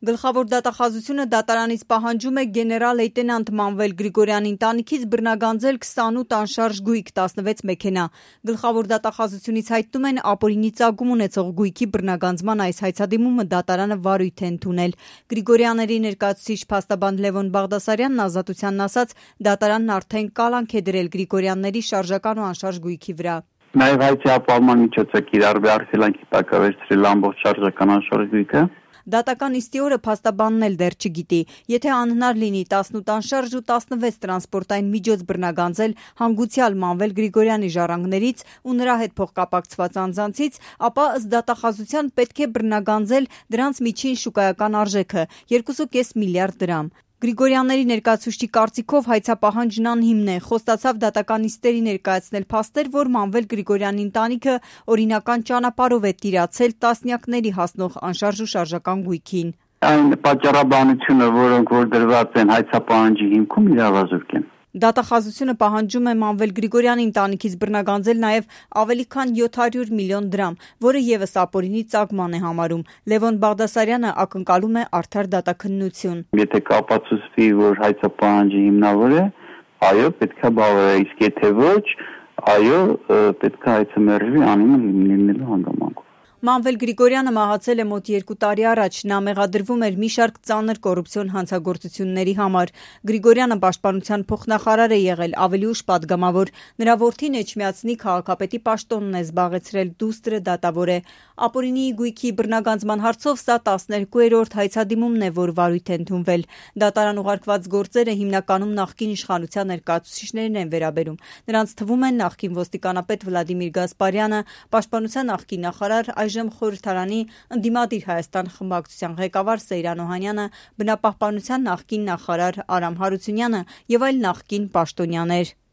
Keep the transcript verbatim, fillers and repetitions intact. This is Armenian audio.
Գլխավոր դատախազությունը դատարանից պահանջում է գեներալ լեյտենանտ Մանվել Գրիգորյանի ընտանիքից բռնագանձել քսանութ անշարժ գույք, տասնվեց մեքենա։ Գլխավոր դատախազությունից հայտնում են ապօրինի ծագում ունեցող գույքի բռնագանձման այս հայցադիմումը դատարանը վարույթ է ընդունել։ Գրիգորյանների ներկայացուցիչ փաստաբան Լևոն Բաղդասարյանն Ազատությանն ասաց, դատարանն արդեն կալանք է դրել Գրիգորյանների շարժական ու անշարժ գույքի վրա։ Նաև հայցի ապահովման միջոցը կիրառվի արգելանքի տակ է վերցրել ամբողջ շարժական անշարժ գույքը։ Դատական նիստի օրը փաստաբանն էլ դեռ չգիտի, եթե անհնար լինի տասնութ անշարժ ու տասնվեց տրանսպորտային միջոց բռնագանձել հանգուցյալ Մանվել Գրիգորյանի ժառանգներից ու նրա հետ փոխկապակցված անձանցից, ապա ըստ դատախազության պետք է բռնագանձել դրանց միջին շուկայական արժեքը երկու կես միլիարդ դրամ։ Գրիգորյանների ներկայացուցչի կարծիքով հայցապահանջն անհիմն է, խոստացավ դատական նիստերի ներկայացնել փաստեր, որ Մանվել Գրիգորյանի ընտանիքը օրինական ճանապարհով է տիրացել տասնյակների հասնող անշարժ ու շարժական գույքին։ Այն պատճառաբանությունը, որոնք որ դրված են հայցապահանջի հիմքում, իրավազորկ են։ Դատախազությունը պահանջում է Մանվել Գրիգորյանի ընտանիքից բռնագանձել նաև ավելի քան յոթ հարյուր միլիոն դրամ, որը եւս ապօրինի ծագման է համարում։ Լևոն Բաղդասարյանը ակնկալում է արդար դատաքննություն։ Եթե կապացուցվի, որ հայցապահանջի հիմնավոր է, այո, պետք է բավարարի, իսկ եթե ոչ, այո, պետք է հայցը մերժվի անիմը լինելու հանգամանքով։ Մանվել Գրիգորյանը մահացել է մոտ երկու տարի առաջ, նա մեղադրվում էր մի շարք ծանր կոռուպցիոն հանցագործությունների համար։ Գրիգորյանը պաշտպանության փոխնախարար է եղել, ավելի ուշ պատգամավոր։ Նրա որդին Էջմիածնի քաղաքապետի պաշտոնն է զբաղեցրել, դուստրը դատավոր է։ Ապօրինի գույքի բռնագանձման հարցով սա տասներկուերորդ հայցադիմումն է, որ վարույթ է ընդունվել։ Դատարան ուղարկված գործերը հիմնականում նախկին իշխանության ներկայացուցիչներին են վերաբերում։ Նրանց թվում են նախկին ոստիկանապետ Վլադիմիր Գասպարյանը, պաշտպանության նախկին նախարար, այժմ խորհրդարանի ընդդիմադիր Հայաստան խմբակցության ղեկավար Սեյրան Օհանյանը, բնապահպանության նախկին նախարար Արամ Հարությունյանը եւ այլ նախկին պաշտոնյաներ։